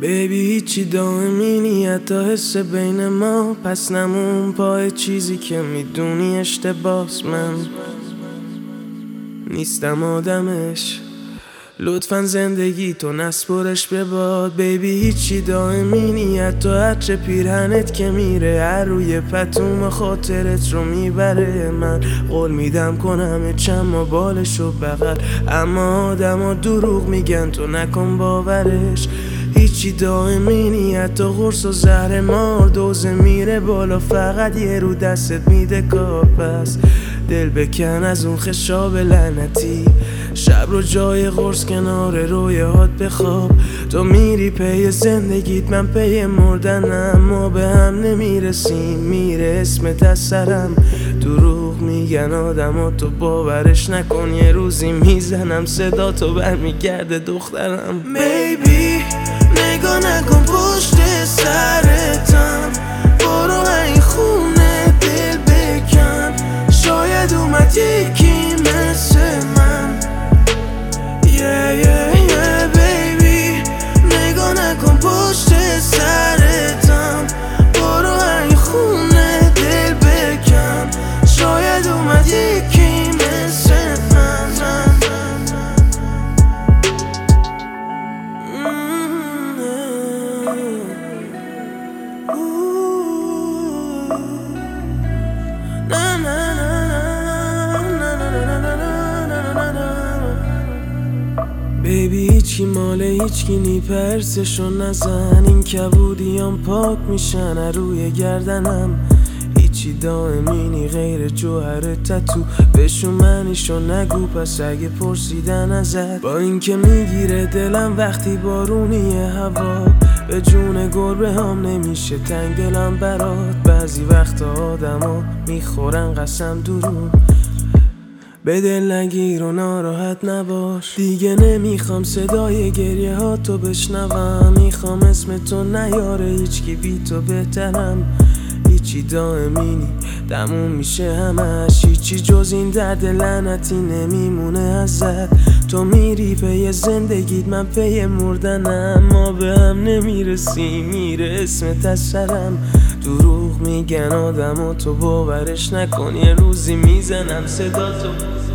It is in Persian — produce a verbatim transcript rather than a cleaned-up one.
بیبی هیچی دائمی نیت تا حس بین ما، پس نمون پای چیزی که میدونی اشتباس. من نیستم آدمش، لطفا زندگی تو نسپرش به باد. بیبی هیچی دائمی نیت تا عطر پیرهنت که میره هر روی پتوم خاطرت رو میبره. من قول میدم کنم چند بالشو بغل، اما آدما دروغ میگن تو نکن باورش. هیچی دائمی نیت تا قرص و زهر مار، دوزه میره بالا فقط یه رو دستت میده کار. پس دل بکن از اون خشاب لعنتی، شب رو جای قرص کنار رویات بخواب. تو میری پی زندگیت، من پی مردنم، ما به هم نمیرسیم، میره اسمت از سرم. دروغ میگن آدما تو باورش نکن، یه روزی میزنم صدا تو برمیگرده دخترم. بیبی نگاه نکن پشت سرتم، برو این خونه دل بکن، شاید اومد یکی مثل من. yeah, yeah, yeah, baby نگاه نکن پشت سرتم، برو این خونه دل بکن، شاید اومد یکی مثل من. بیبی هیچی ماله هیچکی نی، پرسشو نزن، این کبودیام پاک میشن روی گردنم. هیچی دائمی نی غیر جوهر تتو، بشو منیشو نگو پس اگه پرسیدن ازت. با اینکه میگیره دلم وقتی بارونیه هوا، به جون گربه هم نمیشه تنگ دلم برات. بعضی وقتا آدما میخورن قسم درون، به دل نگیر و ناراحت نباش. دیگه نمیخوام صدای گریه ها تو بشنوم، میخوام اسم تو نیاره هیچکی بی تو بهترم. هیچی دائمی نی تموم میشه همش، هیچی جز این درد لعنتی نمیمونه ازت. تو میری پی زندگیت، من پی مردنم، ما به هم نمیرسیم، میره اسمت از سرم. دروغ میگن آدم و تو باورش نکن، یه روزی میزنم صدا تو